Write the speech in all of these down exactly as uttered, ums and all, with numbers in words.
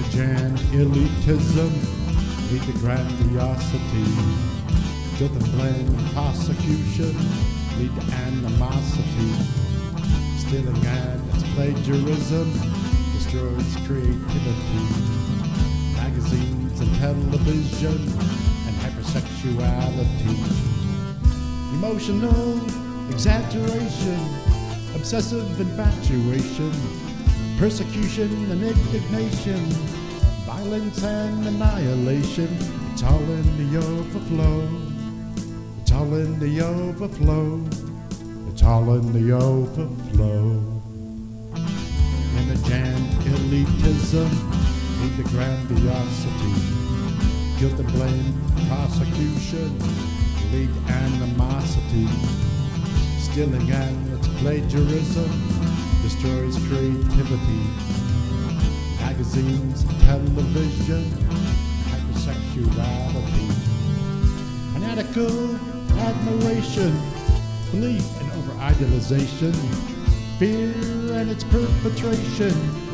Image and elitism lead to grandiosity. Guilt and blame and prosecution lead to animosity. Stealing and its plagiarism destroys creativity. Magazines and television and hypersexuality. Emotional exaggeration, obsessive infatuation, persecution and indignation, violence and annihilation. It's all in the overflow. It's all in the overflow. It's all in the overflow. Image and elitism lead to grandiosity. Guilt and blame, prosecution lead to animosity. Stealing and its plagiarism destroys creativity. Magazines, television, hypersexuality. Fanatical admiration, belief in over-idealization, fear and its perpetration,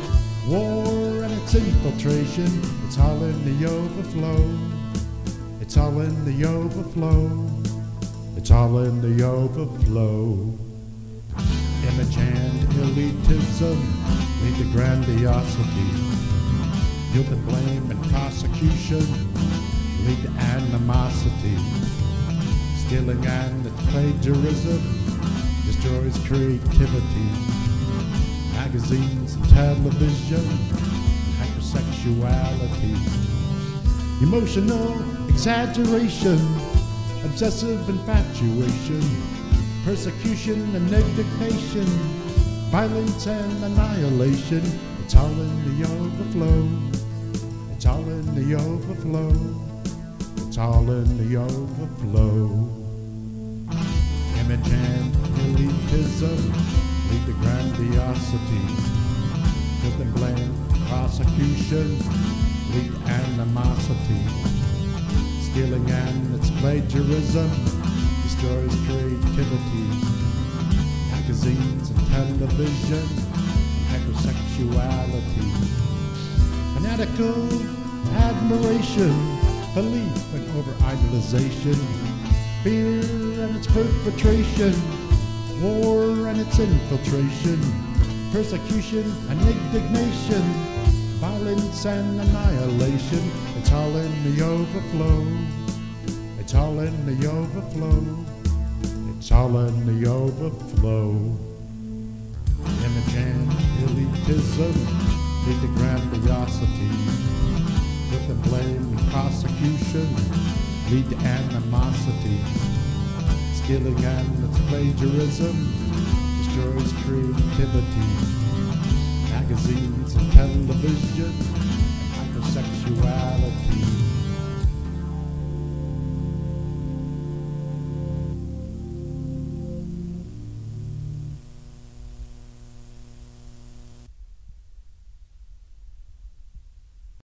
war and its infiltration. It's all in the overflow. It's all in the overflow. It's all in the overflow. Image and elitism lead to grandiosity. Guilt and blame and prosecution lead to animosity. Stealing and its plagiarism destroys creativity. Magazines and television, hypersexuality. Emotional exaggeration, obsessive infatuation, persecution and indignation, violence and annihilation. It's all in the overflow. It's all in the overflow. It's all in the overflow. Image and elitism lead to grandiosity. Guilt and blame, prosecution lead to animosity. Stealing and its plagiarism destroys creativity. Magazines and television, hypersexuality. Fanatical admiration, belief in over-idealization, fear and its perpetration, war and its infiltration, persecution and indignation, violence and annihilation. It's all in the overflow. It's all in the overflow. It's all in the overflow. Image and elitism lead to grandiosity. Guilt and blame and prosecution lead to animosity. Stealing and its plagiarism destroys creativity. Magazines and television, hypersexuality.